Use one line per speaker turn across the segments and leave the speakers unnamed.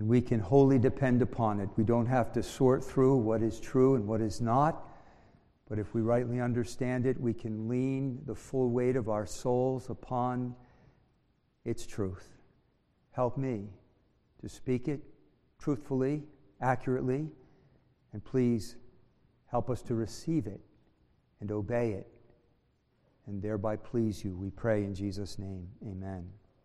and we can wholly depend upon it. We don't have to sort through what is true and what is not, but if we rightly understand it, we can lean the full weight of our souls upon its truth. Help me to speak it truthfully, accurately, and please help us to receive it and obey it, and thereby please you. We pray in Jesus' name. Amen.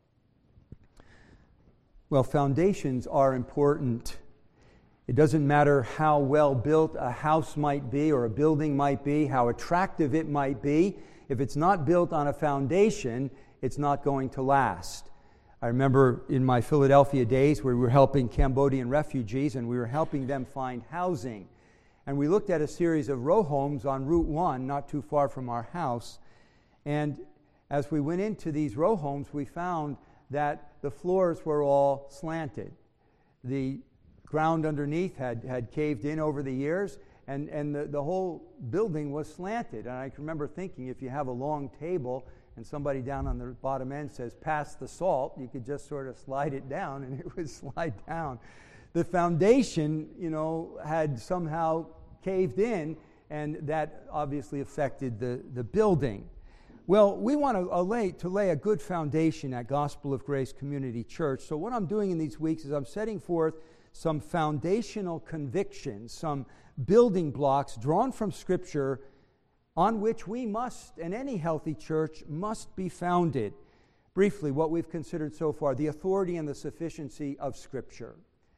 Well, foundations are important. It doesn't matter how well built a house might be or a building might be, how attractive it might be. If it's not built on a foundation, it's not going to last. I remember in my Philadelphia days where we were helping Cambodian refugees and we were helping them find housing. And we looked at a series of row homes on Route 1, not too far from our house. And as we went into these row homes, we found that the floors were all slanted. The ground underneath had caved in over the years, and the whole building was slanted. And I can remember thinking, if you have a long table and somebody down on the bottom end says, "Pass the salt," you could just sort of slide it down and it would slide down. The foundation, had somehow caved in, and that obviously affected the building. Well, we want to lay a good foundation at Gospel of Grace Community Church. So what I'm doing in these weeks is I'm setting forth some foundational convictions, some building blocks drawn from Scripture on which we must, and any healthy church must be founded. Briefly, what we've considered so far: the authority and the sufficiency of Scripture.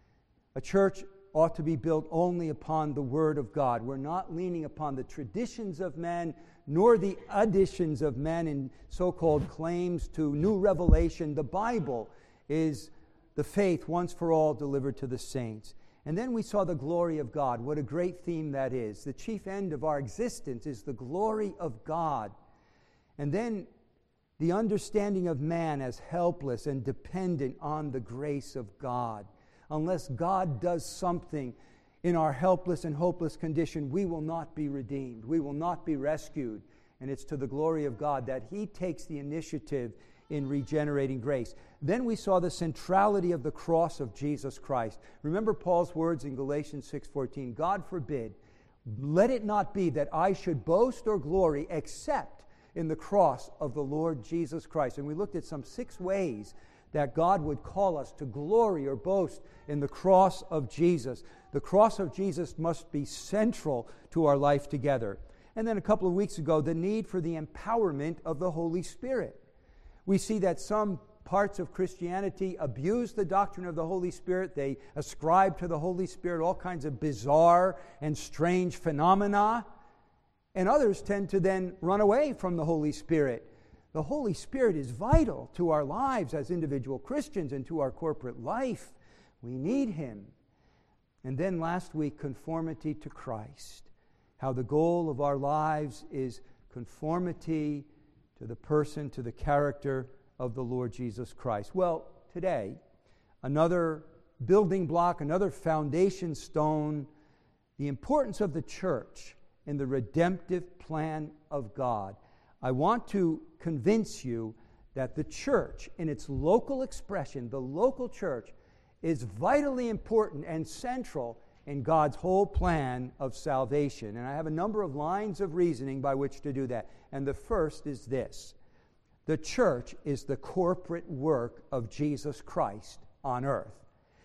A church ought to be built only upon the Word of God. We're not leaning upon the traditions of men, nor the additions of men in so-called claims to new revelation. The Bible is the faith once for all delivered to the saints. And then we saw the glory of God. What a great theme that is. The chief end of our existence is the glory of God. And then the understanding of man as helpless and dependent on the grace of God. Unless God does something in our helpless and hopeless condition, we will not be redeemed. We will not be rescued. And it's to the glory of God that He takes the initiative in regenerating grace. Then we saw the centrality of the cross of Jesus Christ. Remember Paul's words in Galatians 6:14, "God forbid, let it not be that I should boast or glory except in the cross of the Lord Jesus Christ." And we looked at some 6 ways that God would call us to glory or boast in the cross of Jesus. The cross of Jesus must be central to our life together. And then a couple of weeks ago, the need for the empowerment of the Holy Spirit. We see that some parts of Christianity abuse the doctrine of the Holy Spirit. They ascribe to the Holy Spirit all kinds of bizarre and strange phenomena. And others tend to then run away from the Holy Spirit. The Holy Spirit is vital to our lives as individual Christians and to our corporate life. We need Him. And then last week, conformity to Christ. How the goal of our lives is conformity to the person, to the character of the Lord Jesus Christ. Well, today, another building block, another foundation stone, the importance of the church in the redemptive plan of God. I want to convince you that the church, in its local expression, the local church, is vitally important and central in God's whole plan of salvation. And I have a number of lines of reasoning by which to do that. And the first is this: the church is the corporate work of Jesus Christ on earth.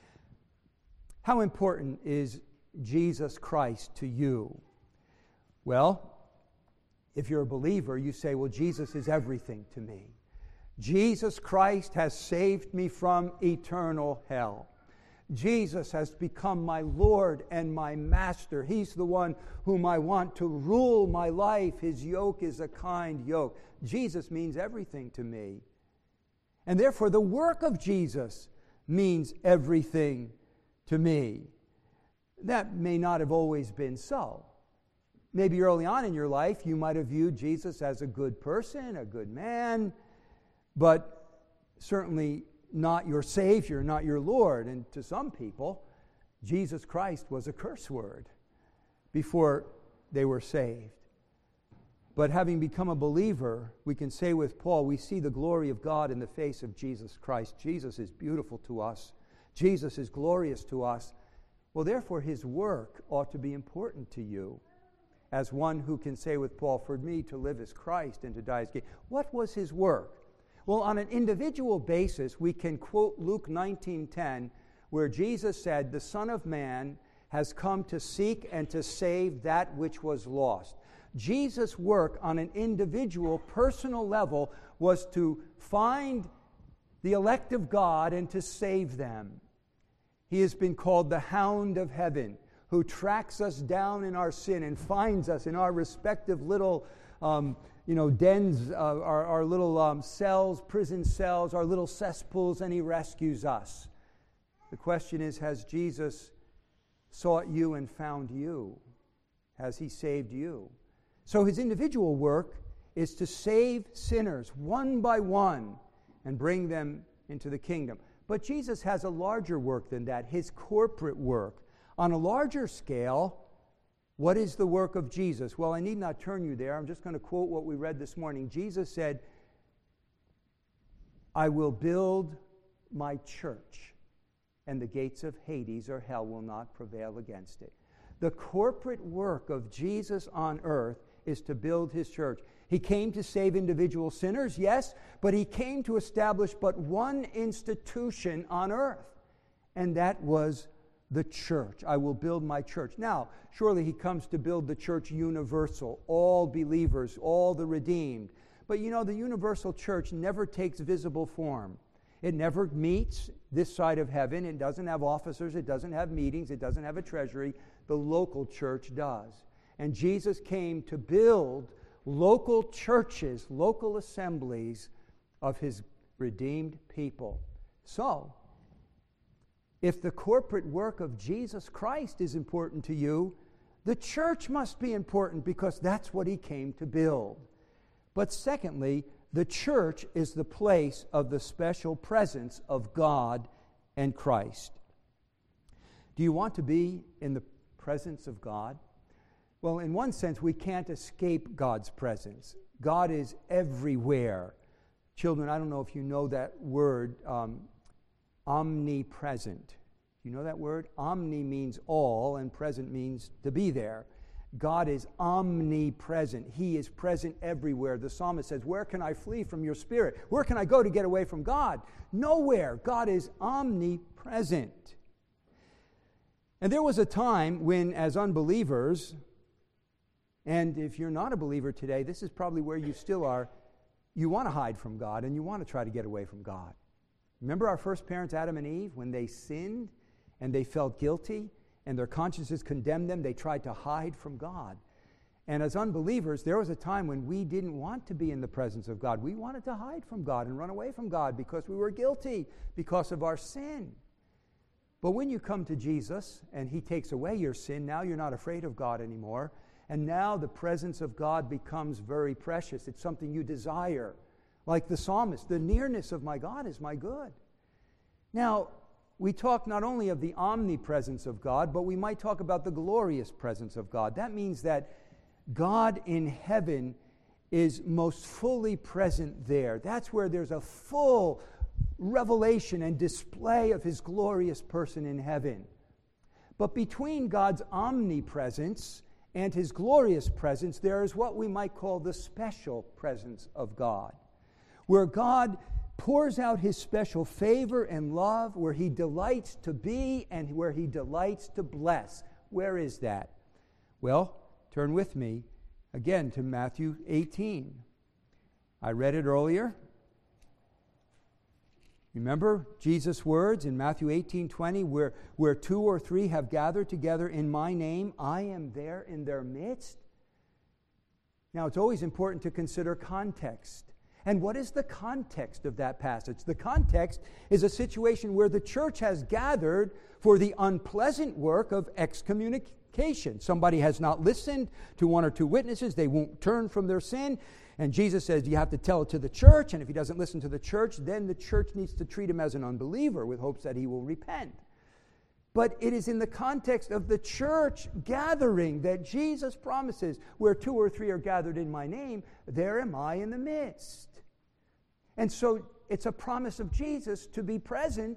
How important is Jesus Christ to you? Well, if you're a believer, you say, well, Jesus is everything to me. Jesus Christ has saved me from eternal hell. Jesus has become my Lord and my Master. He's the one whom I want to rule my life. His yoke is a kind yoke. Jesus means everything to me. And therefore, the work of Jesus means everything to me. That may not have always been so. Maybe early on in your life, you might have viewed Jesus as a good person, a good man, but certainly not your Savior, not your Lord. And to some people, Jesus Christ was a curse word before they were saved. But having become a believer, we can say with Paul, we see the glory of God in the face of Jesus Christ. Jesus is beautiful to us Jesus is glorious to us. Well, therefore, his work ought to be important to you. As one who can say with Paul, for me to live is Christ and to die is gain. What was his work? Well, on an individual basis, we can quote Luke 19:10, where Jesus said, the Son of Man has come to seek and to save that which was lost. Jesus' work on an individual, personal level was to find the elect of God and to save them. He has been called the Hound of Heaven, who tracks us down in our sin and finds us in our respective little dens, our little cells, prison cells, our little cesspools, and he rescues us. The question is, has Jesus sought you and found you? Has he saved you? So his individual work is to save sinners one by one and bring them into the kingdom. But Jesus has a larger work than that, his corporate work. On a larger scale, what is the work of Jesus? Well, I need not turn you there. I'm just going to quote what we read this morning. Jesus said, I will build my church, and the gates of Hades or hell will not prevail against it. The corporate work of Jesus on earth is to build his church. He came to save individual sinners, yes, but he came to establish but one institution on earth, and that was the church. I will build my church. Now, surely he comes to build the church universal, all believers, all the redeemed. But you know, the universal church never takes visible form. It never meets this side of heaven. It doesn't have officers. It doesn't have meetings. It doesn't have a treasury. The local church does. And Jesus came to build local churches, local assemblies of his redeemed people. So, if the corporate work of Jesus Christ is important to you, the church must be important because that's what he came to build. But secondly, the church is the place of the special presence of God and Christ. Do you want to be in the presence of God? Well, in one sense, we can't escape God's presence. God is everywhere. Children, I don't know if you know that word, omnipresent. You know that word? Omni means all, and present means to be there. God is omnipresent. He is present everywhere. The psalmist says, where can I flee from your spirit? Where can I go to get away from God? Nowhere. God is omnipresent. And there was a time when, as unbelievers, and if you're not a believer today, this is probably where you still are, you want to hide from God and you want to try to get away from God. Remember our first parents, Adam and Eve, when they sinned and they felt guilty and their consciences condemned them, they tried to hide from God. And as unbelievers, there was a time when we didn't want to be in the presence of God. We wanted to hide from God and run away from God because we were guilty because of our sin. But when you come to Jesus and he takes away your sin, now you're not afraid of God anymore. And now the presence of God becomes very precious. It's something you desire. Like the psalmist, the nearness of my God is my good. Now, we talk not only of the omnipresence of God, but we might talk about the glorious presence of God. That means that God in heaven is most fully present there. That's where there's a full revelation and display of his glorious person in heaven. But between God's omnipresence and his glorious presence, there is what we might call the special presence of God, where God pours out his special favor and love, where he delights to be and where he delights to bless. Where is that? Well, turn with me again to Matthew 18. I read it earlier. Remember Jesus' words in Matthew 18:20, where two or three have gathered together in my name, I am there in their midst. Now, it's always important to consider context. And what is the context of that passage? The context is a situation where the church has gathered for the unpleasant work of excommunication. Somebody has not listened to one or two witnesses. They won't turn from their sin. And Jesus says, you have to tell it to the church, and if he doesn't listen to the church, then the church needs to treat him as an unbeliever with hopes that he will repent. But it is in the context of the church gathering that Jesus promises, where two or three are gathered in my name, there am I in the midst. And so it's a promise of Jesus to be present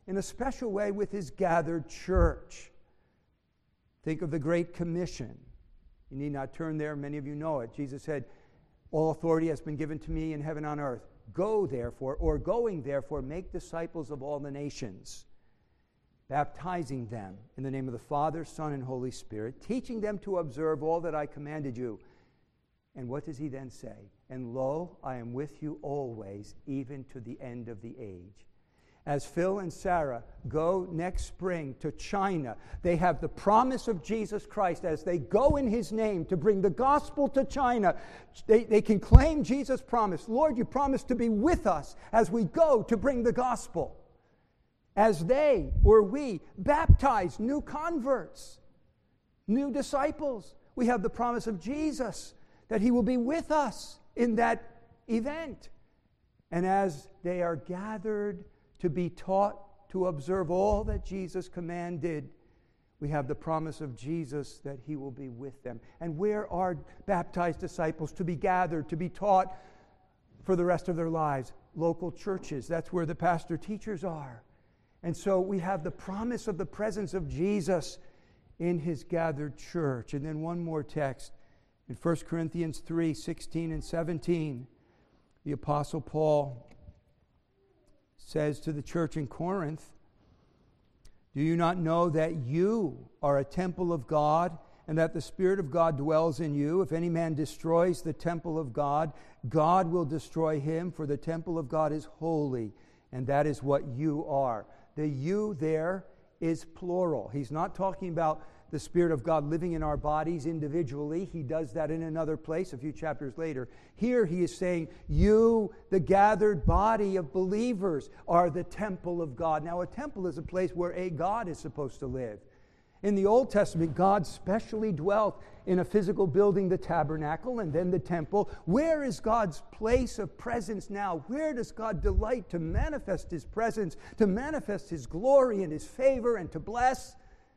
in a special way with his gathered church. Think of the Great Commission. You need not turn there. Many of you know it. Jesus said, all authority has been given to me in heaven and on earth. Go, therefore, or going, therefore, make disciples of all the nations, baptizing them in the name of the Father, Son, and Holy Spirit, teaching them to observe all that I commanded you. And what does he then say? And lo, I am with you always, even to the end of the age. As Phil and Sarah go next spring to China, they have the promise of Jesus Christ as they go in his name to bring the gospel to China. They can claim Jesus' promise. Lord, you promised to be with us as we go to bring the gospel. As they, or we, baptize new converts, new disciples, we have the promise of Jesus that he will be with us in that event. And as they are gathered to be taught to observe all that Jesus commanded, we have the promise of Jesus that he will be with them. And where are baptized disciples to be gathered, to be taught for the rest of their lives? Local churches. That's where the pastor teachers are. And so we have the promise of the presence of Jesus in his gathered church. And then one more text in 1 Corinthians 3, 16 and 17. The Apostle Paul says to the church in Corinth, do you not know that you are a temple of God and that the Spirit of God dwells in you? If any man destroys the temple of God, God will destroy him, for the temple of God is holy, and that is what you are. The you there is plural. He's not talking about the Spirit of God living in our bodies individually. He does that in another place a few chapters later. Here he is saying, you, the gathered body of believers, are the temple of God. Now, a temple is a place where a God is supposed to live. In the Old Testament, God specially dwelt in a physical building, the tabernacle, and then the temple. Where is God's place of presence now? Where does God delight to manifest his presence, to manifest his glory and his favor, and to bless?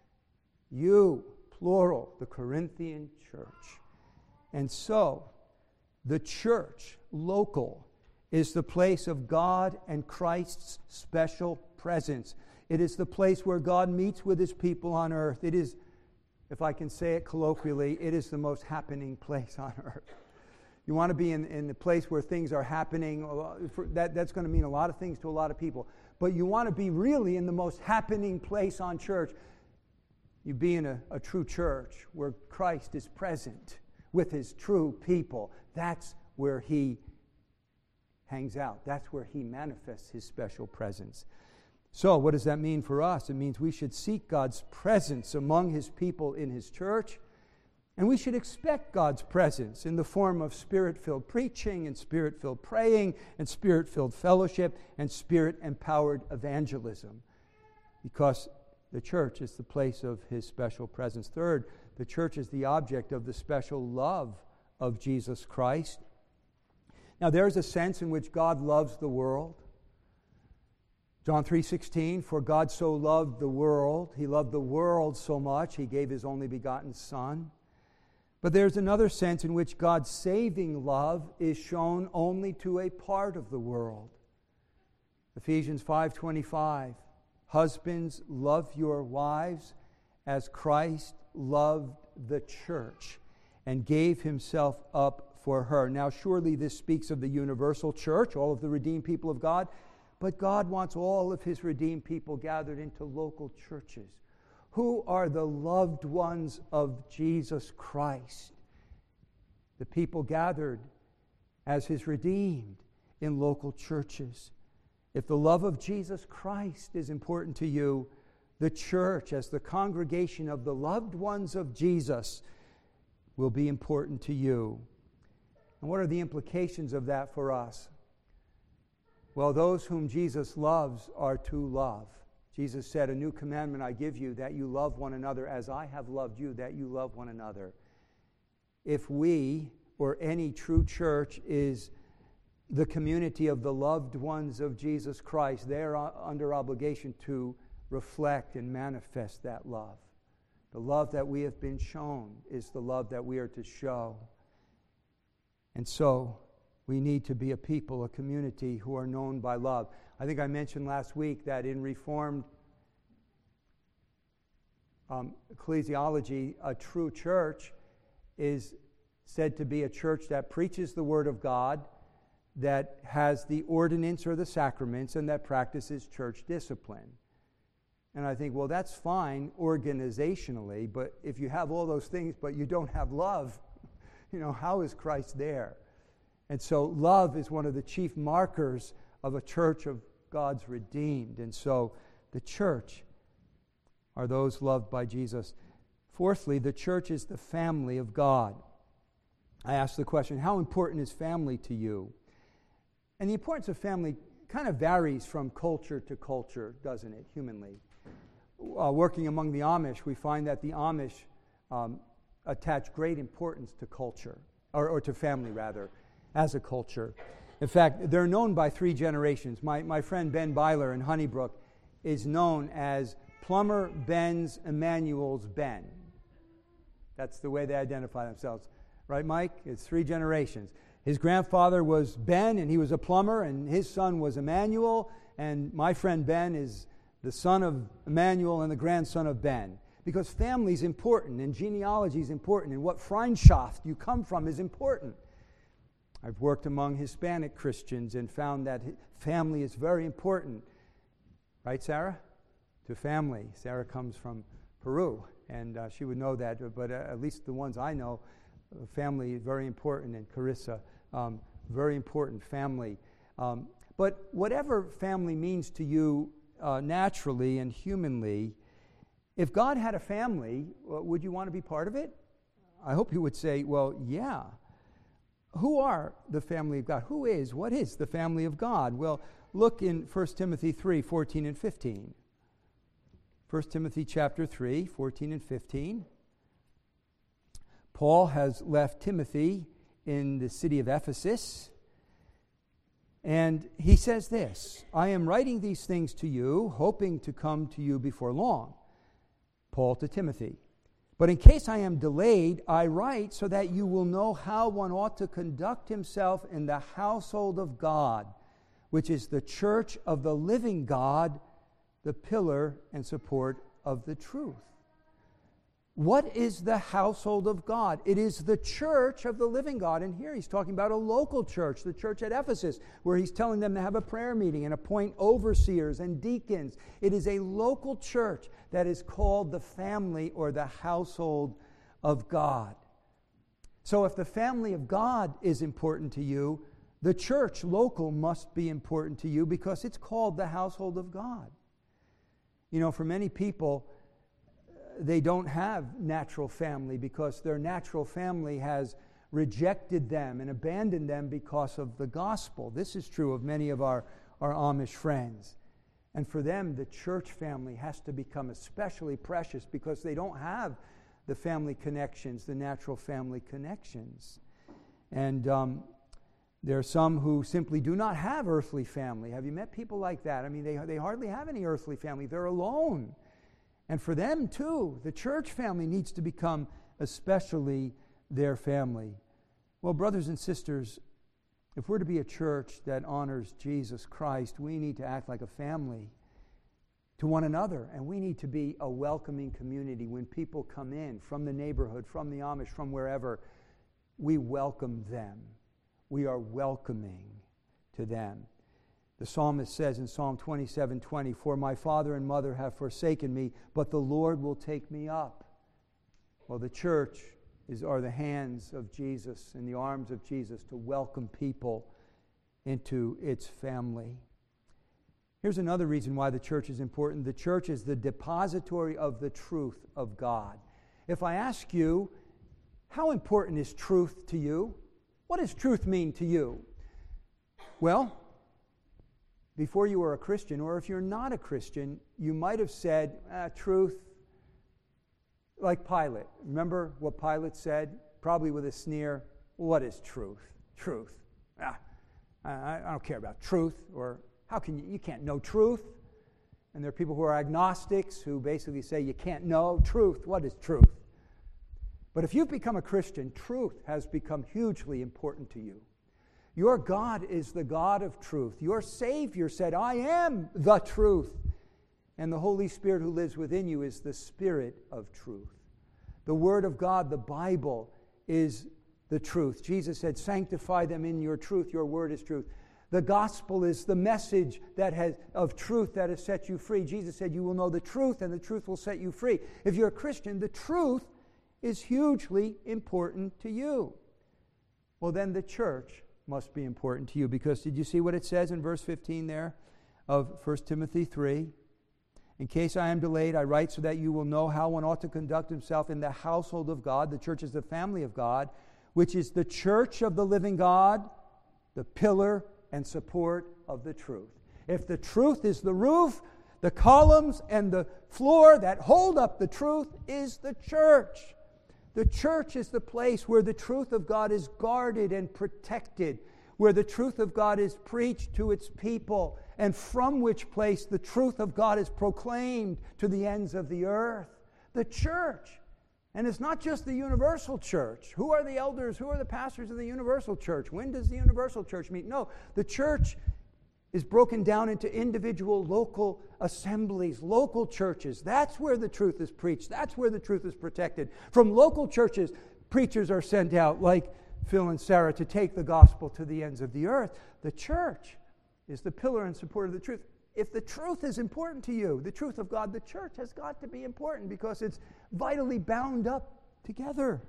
You, plural, the Corinthian church. And so, the church, local, is the place of God and Christ's special presence. It is the place where God meets with his people on earth. It is, if I can say it colloquially, it is the most happening place on earth. You want to be in the place where things are happening. That's going to mean a lot of things to a lot of people. But you want to be really in the most happening place on church. You be in a true church where Christ is present with his true people. That's where he hangs out. That's where he manifests his special presence. So what does that mean for us? It means we should seek God's presence among his people in his church, and we should expect God's presence in the form of Spirit-filled preaching and Spirit-filled praying and Spirit-filled fellowship and Spirit-empowered evangelism, because the church is the place of his special presence. Third, the church is the object of the special love of Jesus Christ. Now, there's a sense in which God loves the world. John 3:16, for God so loved the world, he loved the world so much, he gave his only begotten Son. But there's another sense in which God's saving love is shown only to a part of the world. Ephesians 5:25, husbands, love your wives as Christ loved the church and gave himself up for her. Now, surely this speaks of the universal church, all of the redeemed people of God, but God wants all of his redeemed people gathered into local churches. Who are the loved ones of Jesus Christ? The people gathered as his redeemed in local churches. If the love of Jesus Christ is important to you, the church as the congregation of the loved ones of Jesus will be important to you. And what are the implications of that for us? Well, those whom Jesus loves are to love. Jesus said, a new commandment I give you, that you love one another as I have loved you, that you love one another. If we, or any true church, is the community of the loved ones of Jesus Christ, they are under obligation to reflect and manifest that love. The love that we have been shown is the love that we are to show. And so, We need to be a people, a community who are known by love. I think I mentioned last week that in Reformed ecclesiology, a true church is said to be a church that preaches the Word of God, that has the ordinance or the sacraments, and that practices church discipline. And I think, well, that's fine organizationally, but if you have all those things but you don't have love, how is Christ there? And so love is one of the chief markers of a church of God's redeemed. And so the church are those loved by Jesus. Fourthly, the church is the family of God. I asked the question, how important is family to you? And the importance of family kind of varies from culture to culture, doesn't it, humanly? Working among the Amish, we find that the Amish attach great importance to culture, or to family, rather, as a culture. In fact, they're known by 3 generations. My friend Ben Byler in Honeybrook is known as Plumber Ben's Emmanuel's Ben. That's the way they identify themselves. Right, Mike? It's 3 generations. His grandfather was Ben, and he was a plumber, and his son was Emmanuel, and my friend Ben is the son of Emmanuel and the grandson of Ben. Because family is important, and genealogy is important, and what Freundschaft you come from is important. I've worked among Hispanic Christians and found that family is very important. Right, Sarah? To family. Sarah comes from Peru, and she would know that, but at least the ones I know, family is very important, and Carissa, very important family. But whatever family means to you naturally and humanly, if God had a family, would you want to be part of it? I hope you would say, well, yeah. Who are the family of God? What is the family of God? Well, look in 1 Timothy 3, 14 and 15. 1 Timothy chapter 3, 14 and 15. Paul has left Timothy in the city of Ephesus, and he says this, I am writing these things to you, hoping to come to you before long. Paul to Timothy. But in case I am delayed, I write so that you will know how one ought to conduct himself in the household of God, which is the church of the living God, the pillar and support of the truth. What is the household of God? It is the church of the living God. And here he's talking about a local church, the church at Ephesus, where he's telling them to have a prayer meeting and appoint overseers and deacons. It is a local church that is called the family or the household of God. So if the family of God is important to you, the church local must be important to you because it's called the household of God. For many people, they don't have natural family because their natural family has rejected them and abandoned them because of the gospel. This is true of many of our Amish friends. And for them, the church family has to become especially precious because they don't have the family connections, the natural family connections. And there are some who simply do not have earthly family. Have you met people like that? I mean, they hardly have any earthly family. They're alone. And for them, too, the church family needs to become especially their family. Well, brothers and sisters, if we're to be a church that honors Jesus Christ, we need to act like a family to one another, and we need to be a welcoming community. When people come in from the neighborhood, from the Amish, from wherever, we welcome them. We are welcoming to them. The psalmist says in Psalm 27:20, "For my father and mother have forsaken me, but the Lord will take me up." Well, the church are the hands of Jesus and the arms of Jesus to welcome people into its family. Here's another reason why the church is important. The church is the depository of the truth of God. If I ask you, how important is truth to you? What does truth mean to you? Well, before you were a Christian, or if you're not a Christian, you might have said, truth, like Pilate. Remember what Pilate said? Probably with a sneer, what is truth? Truth. I don't care about truth, or how can you can't know truth? And there are people who are agnostics who basically say you can't know truth. What is truth? But if you've become a Christian, truth has become hugely important to you. Your God is the God of truth. Your Savior said, I am the truth. And the Holy Spirit who lives within you is the Spirit of truth. The Word of God, the Bible, is the truth. Jesus said, sanctify them in your truth. Your word is truth. The gospel is the message of truth that has set you free. Jesus said, you will know the truth, and the truth will set you free. If you're a Christian, the truth is hugely important to you. Well, then the church must be important to you, because did you see what it says in verse 15 there of 1 Timothy 3? In case I am delayed, I write so that you will know how one ought to conduct himself in the household of God. The church is the family of God, which is the church of the living God, the pillar and support of the truth. If the truth is the roof, the columns and the floor that hold up the truth is the church. The church is the place where the truth of God is guarded and protected, where the truth of God is preached to its people, and from which place the truth of God is proclaimed to the ends of the earth. The church. And it's not just the universal church. Who are the elders? Who are the pastors of the universal church? When does the universal church meet? No, the church is broken down into individual local assemblies, local churches. That's where the truth is preached. That's where the truth is protected. From local churches, preachers are sent out like Phil and Sarah to take the gospel to the ends of the earth. The church is the pillar and support of the truth. If the truth is important to you, the truth of God, the church has got to be important because it's vitally bound up together.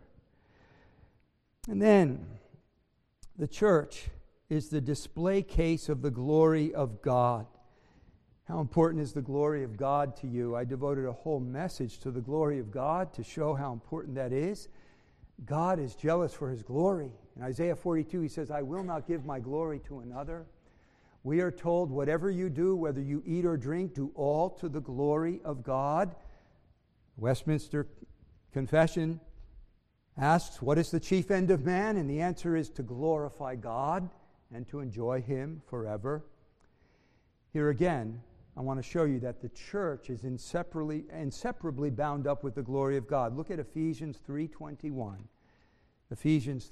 And then the church is the display case of the glory of God. How important is the glory of God to you? I devoted a whole message to the glory of God to show how important that is. God is jealous for His glory. In Isaiah 42, He says, I will not give my glory to another. We are told, whatever you do, whether you eat or drink, do all to the glory of God. Westminster Confession asks, what is the chief end of man? And the answer is to glorify God and to enjoy Him forever. Here again, I want to show you that the church is inseparably bound up with the glory of God. Look at Ephesians 3:21. Ephesians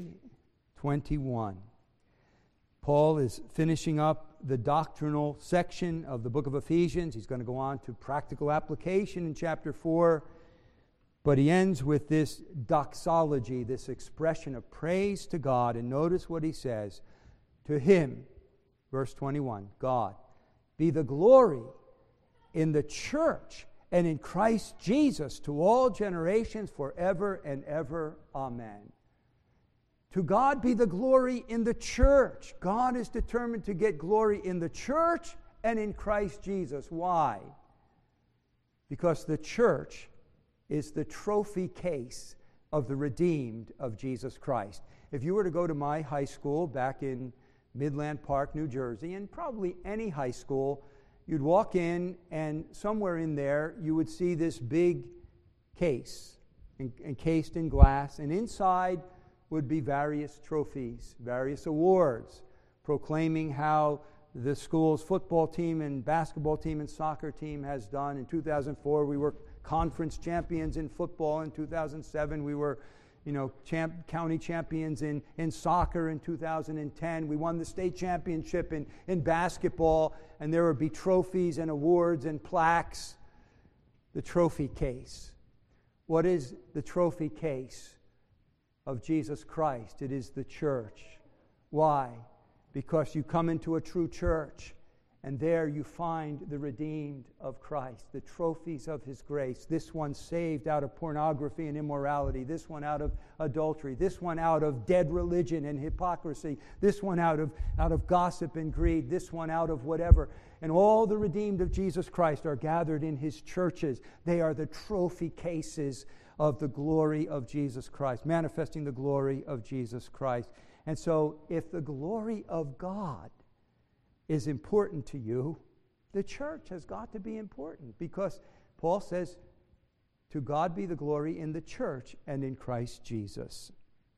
3:21. Paul is finishing up the doctrinal section of the book of Ephesians. He's going to go on to practical application in chapter 4. But he ends with this doxology, this expression of praise to God. And notice what he says. To Him, verse 21, God, be the glory in the church and in Christ Jesus to all generations forever and ever. Amen. To God be the glory in the church. God is determined to get glory in the church and in Christ Jesus. Why? Because the church is the trophy case of the redeemed of Jesus Christ. If you were to go to my high school back in Midland Park, New Jersey, and probably any high school, you'd walk in and somewhere in there you would see this big case encased in glass, and inside would be various trophies, various awards, proclaiming how the school's football team and basketball team and soccer team has done. In 2004, we were conference champions in football. In 2007, we were county champions in soccer. In 2010, we won the state championship in basketball, and there would be trophies and awards and plaques. The trophy case. What is the trophy case of Jesus Christ? It is the church. Why? Because you come into a true church, and there you find the redeemed of Christ, the trophies of His grace. This one saved out of pornography and immorality. This one out of adultery. This one out of dead religion and hypocrisy. This one out of gossip and greed. This one out of whatever. And all the redeemed of Jesus Christ are gathered in His churches. They are the trophy cases of the glory of Jesus Christ, manifesting the glory of Jesus Christ. And so, if the glory of God is important to you, the church has got to be important, because Paul says, to God be the glory in the church and in Christ Jesus.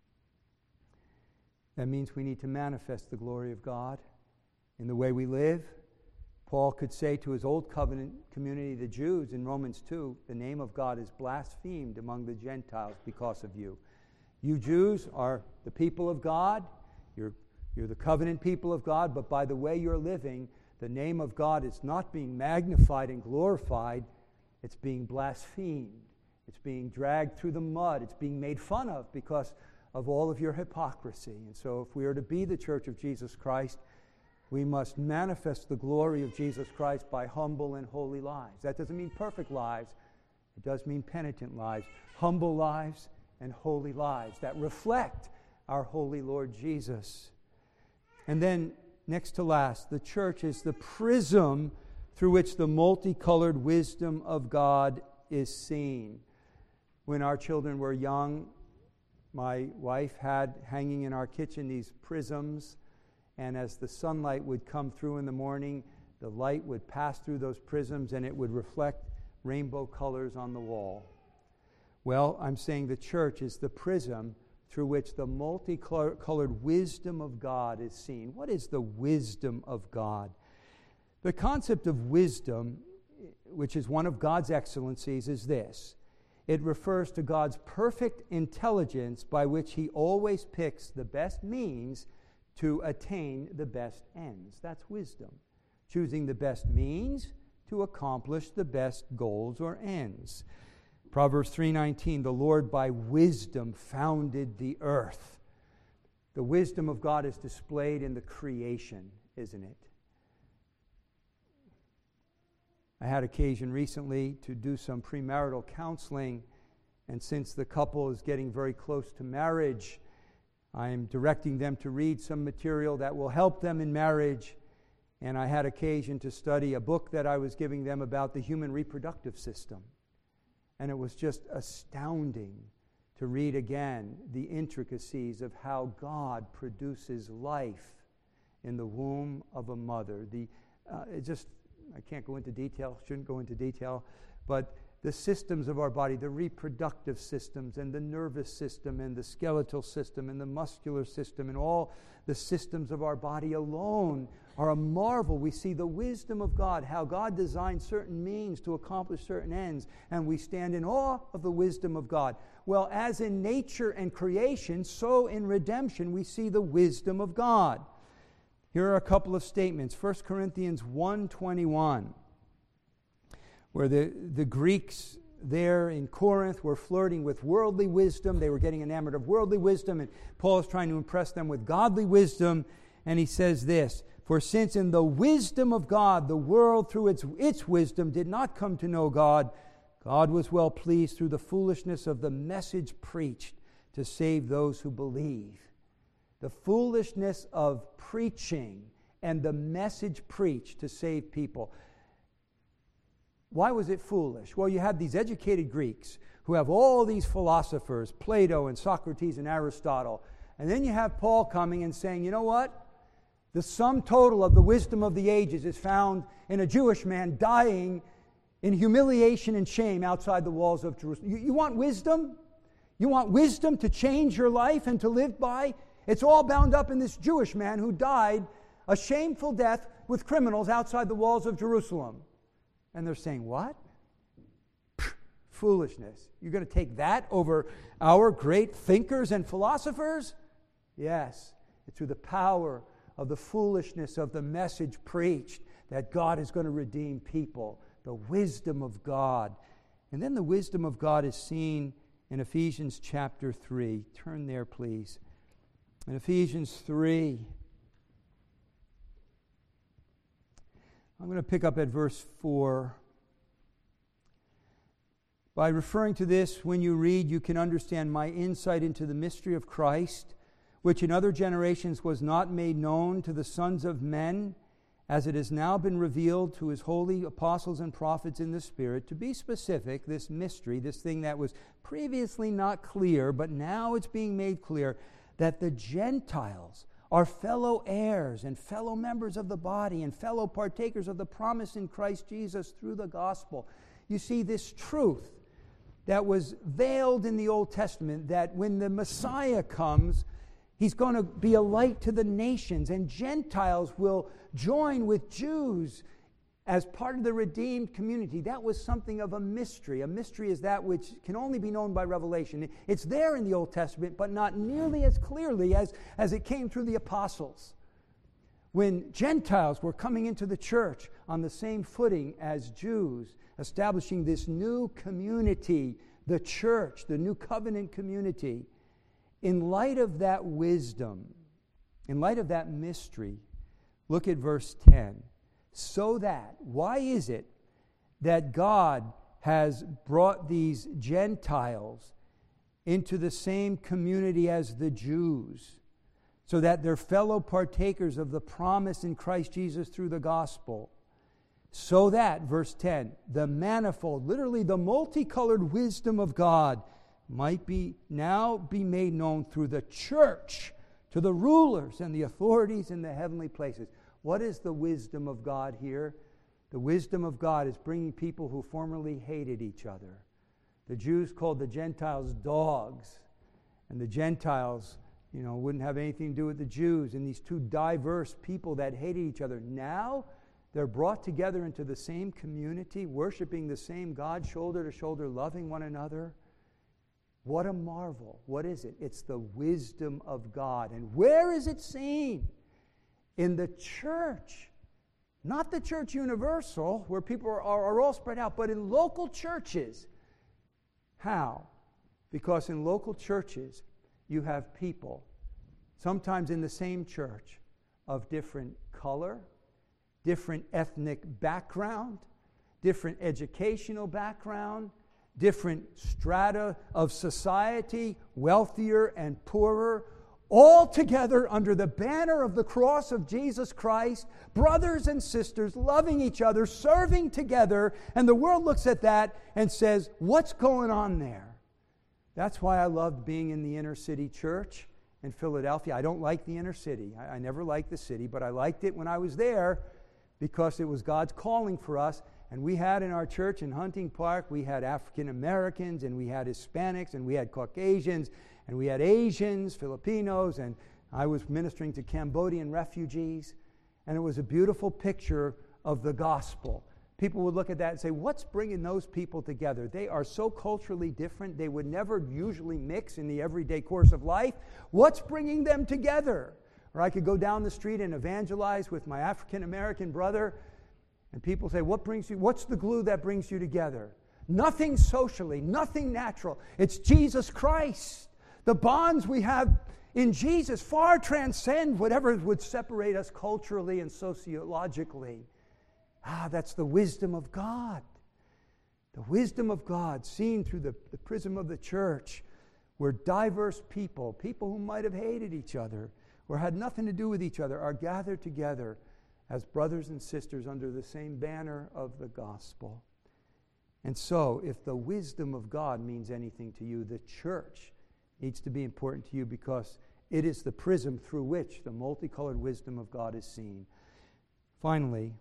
That means we need to manifest the glory of God in the way we live. Paul could say to his old covenant community, the Jews, in Romans 2, the name of God is blasphemed among the Gentiles because of you. You Jews are the people of God. You're You're the covenant people of God, but by the way you're living, the name of God is not being magnified and glorified. It's being blasphemed. It's being dragged through the mud. It's being made fun of because of all of your hypocrisy. And so if we are to be the church of Jesus Christ, we must manifest the glory of Jesus Christ by humble and holy lives. That doesn't mean perfect lives. It does mean penitent lives, humble lives, and holy lives that reflect our holy Lord Jesus. And then, next to last, the church is the prism through which the multicolored wisdom of God is seen. When our children were young, my wife had hanging in our kitchen these prisms, and as the sunlight would come through in the morning, the light would pass through those prisms and it would reflect rainbow colors on the wall. Well, I'm saying the church is the prism through which the multicolored wisdom of God is seen. What is the wisdom of God? The concept of wisdom, which is one of God's excellencies, is this. It refers to God's perfect intelligence by which He always picks the best means to attain the best ends. That's wisdom. Choosing the best means to accomplish the best goals or ends. Proverbs 3:19, the Lord by wisdom founded the earth. The wisdom of God is displayed in the creation, isn't it? I had occasion recently to do some premarital counseling, and since the couple is getting very close to marriage, I'm directing them to read some material that will help them in marriage. And I had occasion to study a book that I was giving them about the human reproductive system. And it was just astounding to read again the intricacies of how God produces life in the womb of a mother. I can't go into detail, shouldn't go into detail, but the systems of our body, the reproductive systems and the nervous system and the skeletal system and the muscular system and all the systems of our body alone are a marvel. We see the wisdom of God, how God designed certain means to accomplish certain ends, and we stand in awe of the wisdom of God. Well, as in nature and creation, so in redemption we see the wisdom of God. Here are a couple of statements. 1 Corinthians 1:21, where the Greeks there in Corinth were flirting with worldly wisdom. They were getting enamored of worldly wisdom, and Paul is trying to impress them with godly wisdom. And he says this, for since in the wisdom of God, the world through its wisdom did not come to know God, God was well pleased through the foolishness of the message preached to save those who believe. The foolishness of preaching and the message preached to save people. Why was it foolish? Well, you had these educated Greeks who have all these philosophers, Plato and Socrates and Aristotle. And then you have Paul coming and saying, you know what? The sum total of the wisdom of the ages is found in a Jewish man dying in humiliation and shame outside the walls of Jerusalem. You want wisdom? You want wisdom to change your life and to live by? It's all bound up in this Jewish man who died a shameful death with criminals outside the walls of Jerusalem. And they're saying, what? Foolishness. You're going to take that over our great thinkers and philosophers? Yes. It's through the power of the foolishness of the message preached that God is going to redeem people. The wisdom of God. And then the wisdom of God is seen in Ephesians chapter 3. Turn there, please. In Ephesians 3, I'm going to pick up at verse 4. By referring to this, when you read, you can understand my insight into the mystery of Christ, which in other generations was not made known to the sons of men, as it has now been revealed to his holy apostles and prophets in the Spirit. To be specific, this mystery, this thing that was previously not clear, but now it's being made clear, that the Gentiles are fellow heirs and fellow members of the body and fellow partakers of the promise in Christ Jesus through the gospel. You see, this truth that was veiled in the Old Testament, that when the Messiah comes, he's going to be a light to the nations, and Gentiles will join with Jews as part of the redeemed community. That was something of a mystery. A mystery is that which can only be known by revelation. It's there in the Old Testament, but not nearly as clearly as it came through the apostles. When Gentiles were coming into the church on the same footing as Jews, establishing this new community, the church, the new covenant community, in light of that wisdom, in light of that mystery, look at verse 10. So that, why is it that God has brought these Gentiles into the same community as the Jews, so that they're fellow partakers of the promise in Christ Jesus through the gospel? So that, verse 10, the manifold, literally the multicolored wisdom of God might now be made known through the church to the rulers and the authorities in the heavenly places. What is the wisdom of God here? The wisdom of God is bringing people who formerly hated each other. The Jews called the Gentiles dogs, and the Gentiles, wouldn't have anything to do with the Jews. And these two diverse people that hated each other, now they're brought together into the same community, worshiping the same God, shoulder to shoulder, loving one another. What a marvel. What is it? It's the wisdom of God. And where is it seen? In the church. Not the church universal, where people are all spread out, but in local churches. How? Because in local churches, you have people, sometimes in the same church, of different color, different ethnic background, different educational background, different strata of society, wealthier and poorer, all together under the banner of the cross of Jesus Christ, brothers and sisters, loving each other, serving together, and the world looks at that and says, what's going on there? That's why I loved being in the inner city church in Philadelphia. I don't like the inner city. I never liked the city, but I liked it when I was there because it was God's calling for us. And we had in our church in Hunting Park, we had African Americans, and we had Hispanics, and we had Caucasians, and we had Asians, Filipinos, and I was ministering to Cambodian refugees. And it was a beautiful picture of the gospel. People would look at that and say, what's bringing those people together? They are so culturally different, they would never usually mix in the everyday course of life. What's bringing them together? Or I could go down the street and evangelize with my African American brother, and people say, what's the glue that brings you together? Nothing socially, nothing natural. It's Jesus Christ. The bonds we have in Jesus far transcend whatever would separate us culturally and sociologically. That's the wisdom of God. The wisdom of God seen through the prism of the church, where diverse people who might have hated each other or had nothing to do with each other, are gathered together as brothers and sisters under the same banner of the gospel. And so, if the wisdom of God means anything to you, the church needs to be important to you because it is the prism through which the multicolored wisdom of God is seen. Finally,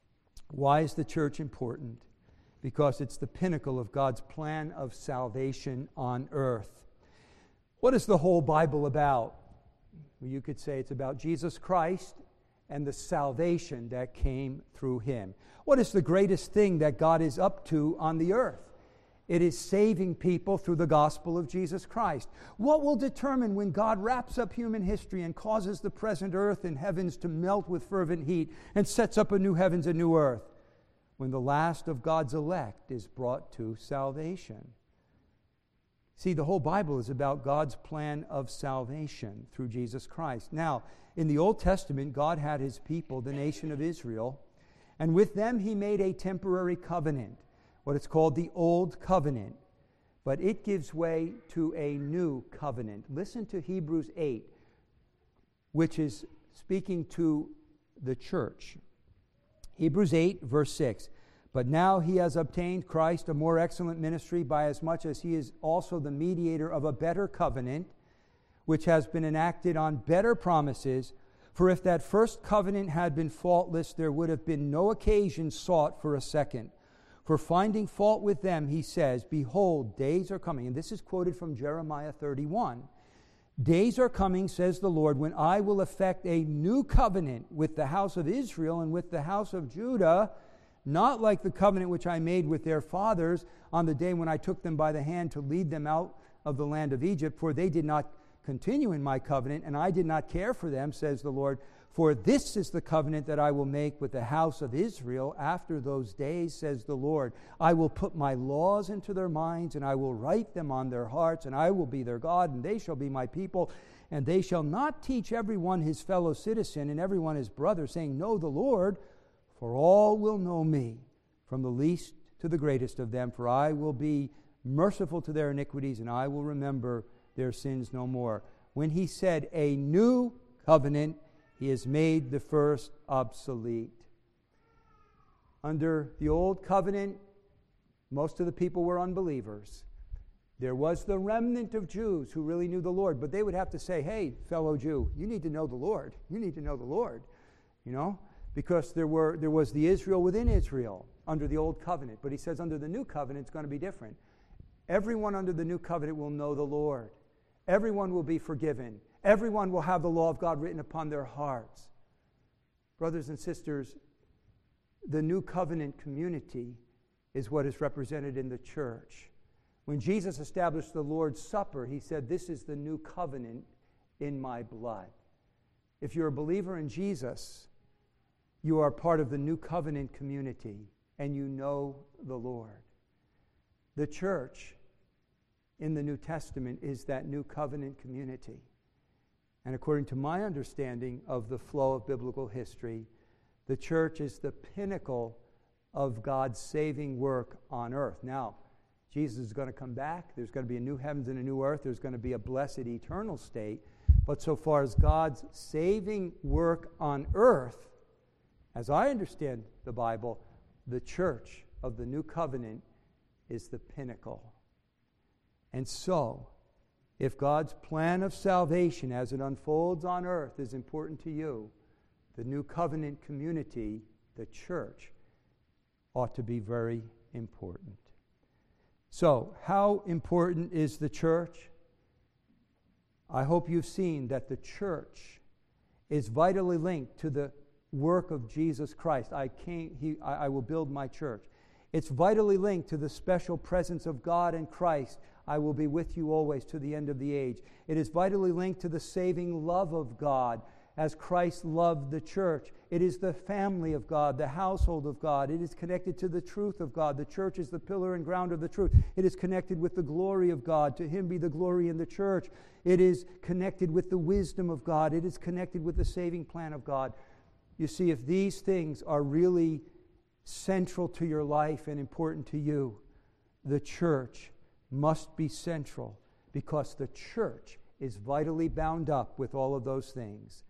why is the church important? Because it's the pinnacle of God's plan of salvation on earth. What is the whole Bible about? Well, you could say it's about Jesus Christ and the salvation that came through him. What is the greatest thing that God is up to on the earth? It is saving people through the gospel of Jesus Christ. What will determine when God wraps up human history and causes the present earth and heavens to melt with fervent heat and sets up a new heavens and new earth? When the last of God's elect is brought to salvation. See, the whole Bible is about God's plan of salvation through Jesus Christ. Now, in the Old Testament, God had his people, the nation of Israel, and with them he made a temporary covenant, what is called the Old Covenant. But it gives way to a new covenant. Listen to Hebrews 8, which is speaking to the church. Hebrews 8, verse 6. But now he has obtained Christ a more excellent ministry, by as much as he is also the mediator of a better covenant, which has been enacted on better promises. For if that first covenant had been faultless, there would have been no occasion sought for a second. For finding fault with them, he says, behold, days are coming. And this is quoted from Jeremiah 31. Days are coming, says the Lord, when I will effect a new covenant with the house of Israel and with the house of Judah, not like the covenant which I made with their fathers on the day when I took them by the hand to lead them out of the land of Egypt, for they did not continue in my covenant, and I did not care for them, says the Lord. For this is the covenant that I will make with the house of Israel after those days, says the Lord. I will put my laws into their minds, and I will write them on their hearts, and I will be their God, and they shall be my people. And they shall not teach everyone his fellow citizen and everyone his brother, saying, Know the Lord, for all will know me, from the least to the greatest of them. For I will be merciful to their iniquities, and I will remember their sins no more. When he said a new covenant, he has made the first obsolete. Under the old covenant, most of the people were unbelievers. There was the remnant of Jews who really knew the Lord, but they would have to say, hey, fellow Jew, you need to know the Lord. You need to know the Lord, because there was the Israel within Israel under the old covenant. But he says under the new covenant, it's going to be different. Everyone under the new covenant will know the Lord. Everyone will be forgiven. Everyone will have the law of God written upon their hearts. Brothers and sisters, the new covenant community is what is represented in the church. When Jesus established the Lord's Supper, he said, this is the new covenant in my blood. If you're a believer in Jesus, you are part of the new covenant community, and you know the Lord. The church in the New Testament is that new covenant community. And according to my understanding of the flow of biblical history, the church is the pinnacle of God's saving work on earth. Now, Jesus is going to come back. There's going to be a new heavens and a new earth. There's going to be a blessed eternal state. But so far as God's saving work on earth, as I understand the Bible, the church of the new covenant is the pinnacle. And so, if God's plan of salvation as it unfolds on earth is important to you, the new covenant community, the church, ought to be very important. So, how important is the church? I hope you've seen that the church is vitally linked to the work of Jesus Christ. I will build my church. It's vitally linked to the special presence of God and Christ. I will be with you always to the end of the age. It is vitally linked to the saving love of God as Christ loved the church. It is the family of God, the household of God. It is connected to the truth of God. The church is the pillar and ground of the truth. It is connected with the glory of God. To him be the glory in the church. It is connected with the wisdom of God. It is connected with the saving plan of God. You see, if these things are really central to your life and important to you, the church must be central, because the church is vitally bound up with all of those things.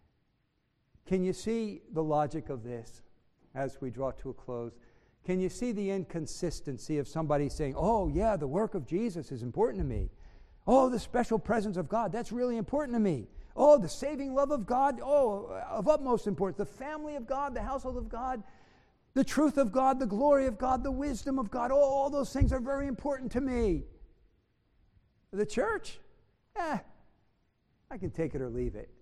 Can you see the logic of this as we draw to a close? Can you see the inconsistency of somebody saying, oh yeah, the work of Jesus is important to me. Oh, the special presence of God, that's really important to me. Oh, the saving love of God, of utmost importance. The family of God, the household of God, the truth of God, the glory of God, the wisdom of God, all those things are very important to me. The church, I can take it or leave it.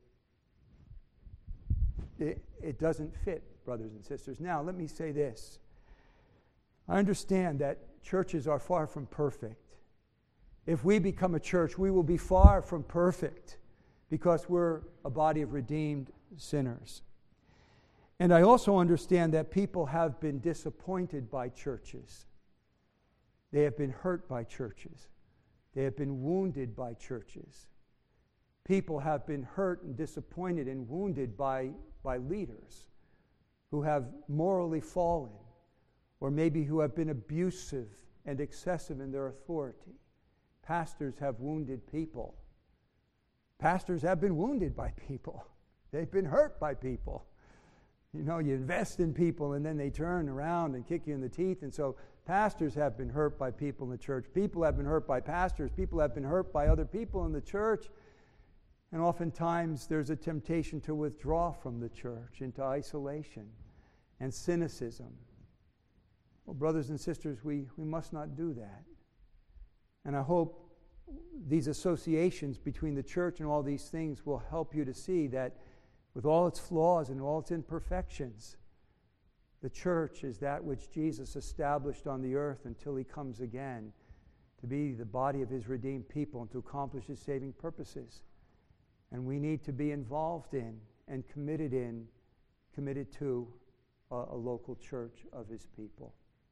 It doesn't fit, brothers and sisters. Now, let me say this. I understand that churches are far from perfect. If we become a church, we will be far from perfect, because we're a body of redeemed sinners. And I also understand that people have been disappointed by churches. They have been hurt by churches. They have been wounded by churches. People have been hurt and disappointed and wounded by leaders who have morally fallen, or maybe who have been abusive and excessive in their authority. Pastors have wounded people. Pastors have been wounded by people. They've been hurt by people. You invest in people and then they turn around and kick you in the teeth. And so pastors have been hurt by people in the church. People have been hurt by pastors. People have been hurt by other people in the church. And oftentimes there's a temptation to withdraw from the church into isolation and cynicism. Well, brothers and sisters, we must not do that. And I hope these associations between the church and all these things will help you to see that with all its flaws and all its imperfections, The church is that which Jesus established on the earth until he comes again, to be the body of his redeemed people and to accomplish his saving purposes. And we need to be involved in and committed to a local church of his people.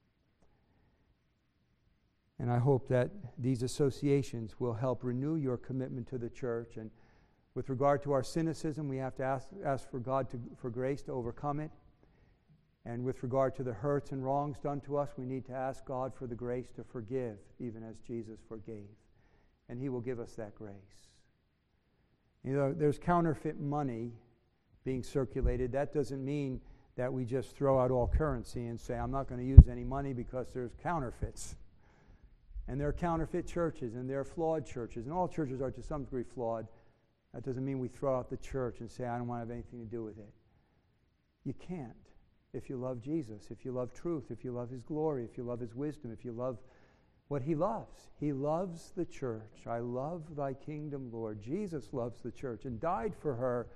And I hope that these associations will help renew your commitment to the church. And with regard to our cynicism, we have to ask for God for grace to overcome it. And with regard to the hurts and wrongs done to us, we need to ask God for the grace to forgive, even as Jesus forgave. And he will give us that grace. You know, there's counterfeit money being circulated. That doesn't mean that we just throw out all currency and say, I'm not going to use any money because there's counterfeits. And there are counterfeit churches, and there are flawed churches, and all churches are to some degree flawed. That doesn't mean we throw out the church and say, I don't want to have anything to do with it. You can't. If you love Jesus, if you love truth, if you love his glory, if you love his wisdom, if you love what he loves. He loves the church. I love thy kingdom, Lord. Jesus loves the church and died for her.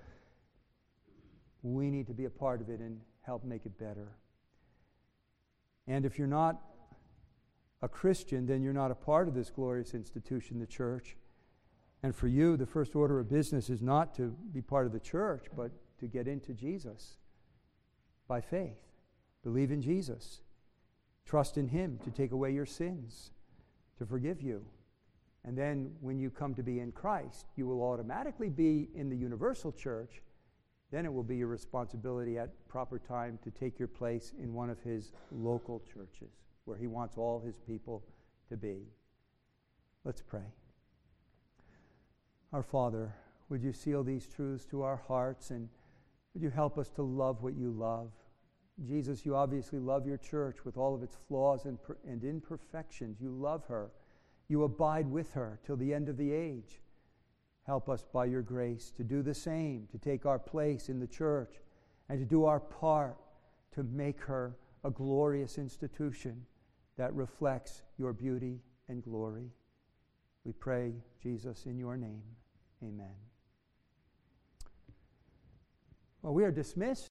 We need to be a part of it and help make it better. And if you're not a Christian, then you're not a part of this glorious institution, the church. And for you, the first order of business is not to be part of the church, but to get into Jesus by faith. Believe in Jesus. Trust in him to take away your sins, to forgive you. And then when you come to be in Christ, you will automatically be in the universal church. Then it will be your responsibility at proper time to take your place in one of his local churches, where he wants all his people to be. Let's pray. Our Father, would you seal these truths to our hearts, and would you help us to love what you love? Jesus, you obviously love your church with all of its flaws and imperfections. You love her. You abide with her till the end of the age. Help us by your grace to do the same, to take our place in the church and to do our part to make her a glorious institution that reflects your beauty and glory. We pray, Jesus, in your name. Amen. Well, we are dismissed.